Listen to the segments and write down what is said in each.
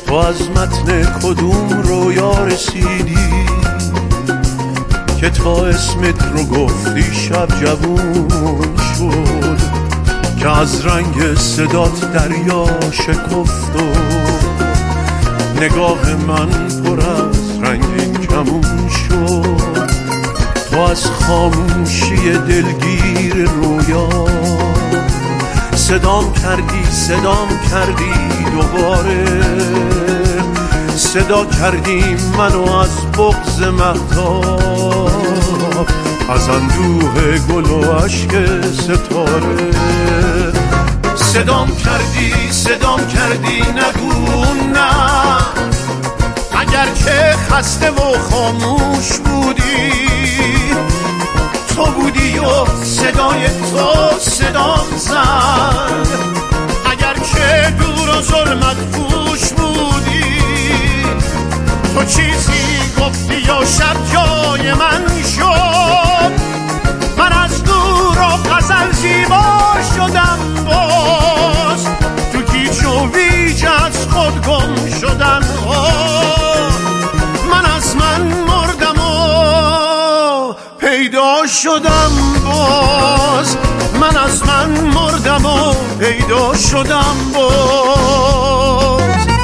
تو از متن کدوم رویا رسیدی که تا اسمت رو گفتی شب جوون شد، که از رنگ صدات دریا شکفت و نگاه من پر از رنگ کمون شد. تو از خاموشی دلگیر رویا صدام کردی دوباره، صدا کردی منو از بغض مهتاب، از اندوه گل و عشق ستاره. صدام کردی نگو نه، اگرچه خسته و خاموش بودی، تو بودی و صدای تو صدام زد. اگرچه دور و ظلمت پوش بودی، تو چیزی گفتی و شب جای من شد. من از دور و غزل زیبا شدم، باز تو گیج و ویج از خود گم شدم. من از من مردم و پیدا شدم باز، من از من مردم و پیدا شدم باز.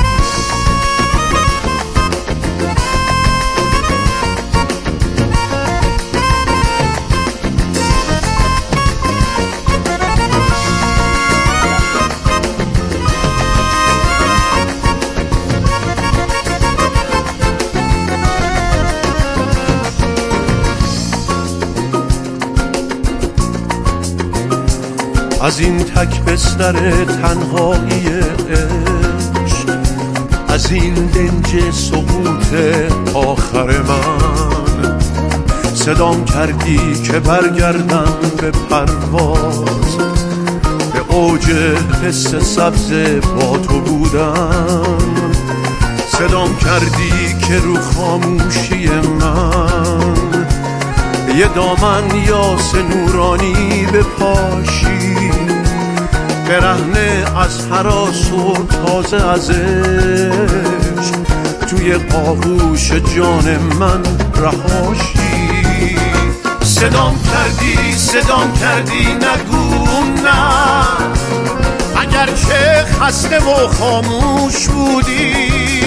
از این تک بستر تنهایی عشق، از این دنج سقوط آخر من، صدام کردی که برگردم به پرواز، به اوج حس سبز با تو بودم. صدام کردی که رو خاموشی من یه دامن یاس نورانی بپاشی، برهنه از هراس و تازه از عشق توی آغوش جان من رهاشی. صدام کردی نگو نه، اگرچه خسته و خاموش بودی،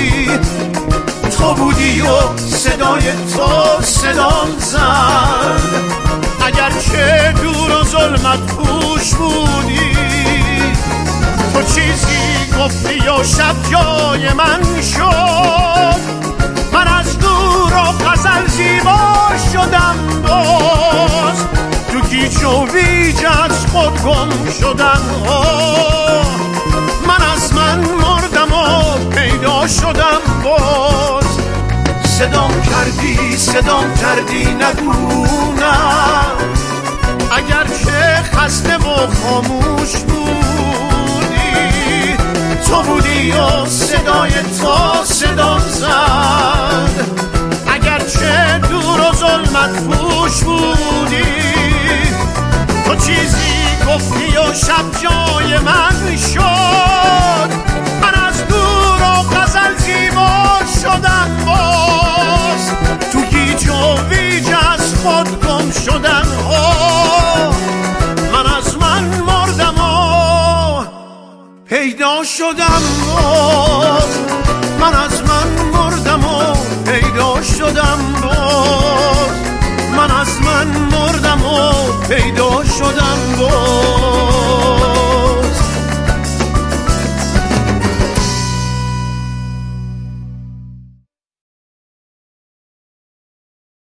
تو بودی و صدای تو صدام زد. اگرچه دور و ظلمت پوش بودی، تو چیزی گفتی و شب جای من شد. من از دور و غزل زیبا شدم باز، تو گیج و ویج از خود گم شدم. من از من مردم و پیدا شدم باز. صدام کردی نگو نه، اگرچه خسته و خاموش بودی، تو بودی و صدای تو صدام زد. اگرچه دور و ظلمت پوش بودی، تو چیزی گفتی و شب جای من شد. من از دور و غزل زیبا شدم باز، تو گیج و ویج از خود گم شدم. من از من مردم و پیدا شدم باز، من از